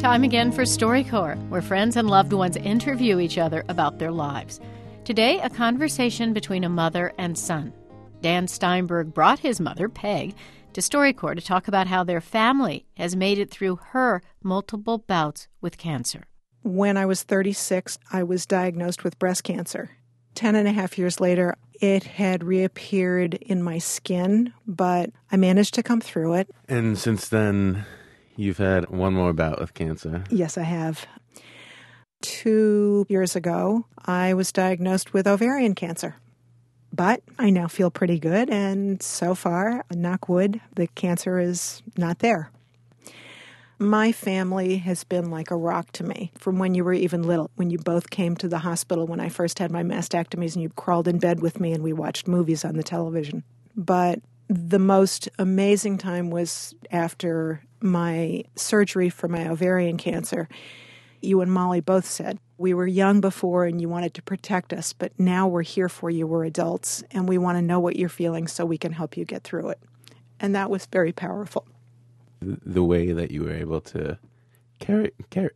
Time again for StoryCorps, where friends and loved ones interview each other about their lives. Today, a conversation between a mother and son. Dan Steinberg brought his mother, Peg, to StoryCorps to talk about how their family has made it through her multiple bouts with cancer. When I was 36, I was diagnosed with breast cancer. 10 and a half years later, it had reappeared in my skin, but I managed to come through it. And since then, you've had one more bout with cancer. Yes, I have. 2 years ago, I was diagnosed with ovarian cancer. But I now feel pretty good, and so far, knock wood, the cancer is not there. My family has been like a rock to me from when you were even little, when you both came to the hospital when I first had my mastectomies and you crawled in bed with me and we watched movies on the television. But the most amazing time was after my surgery for my ovarian cancer. You and Molly both said, we were young before and you wanted to protect us, but now we're here for you, we're adults, and we want to know what you're feeling so we can help you get through it. And that was very powerful. The way that you were able to carry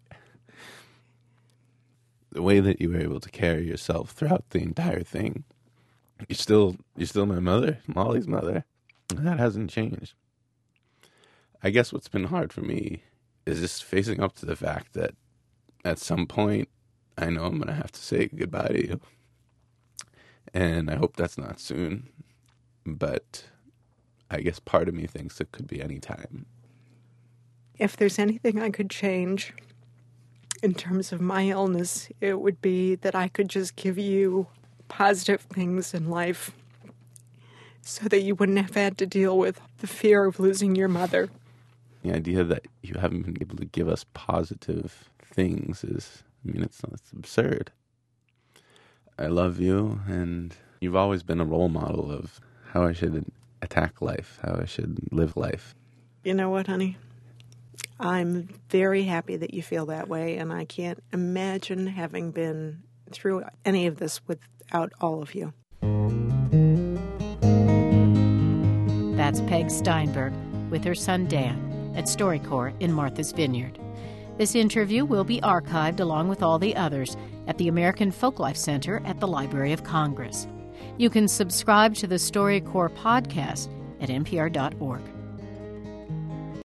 yourself throughout the entire thing. You're still my mother, Molly's mother. That hasn't changed. I guess what's been hard for me is just facing up to the fact that at some point I know I'm going to have to say goodbye to you. And I hope that's not soon. But I guess part of me thinks it could be any time. If there's anything I could change in terms of my illness, it would be that I could just give you positive things in life so that you wouldn't have had to deal with the fear of losing your mother. The idea that you haven't been able to give us positive things is, it's absurd. I love you, and you've always been a role model of how I should attack life, how I should live life. You know what, honey? I'm very happy that you feel that way, and I can't imagine having been through any of this without all of you. That's Peg Steinberg with her son Dan at StoryCorps in Martha's Vineyard. This interview will be archived along with all the others at the American Folklife Center at the Library of Congress. You can subscribe to the StoryCorps podcast at npr.org.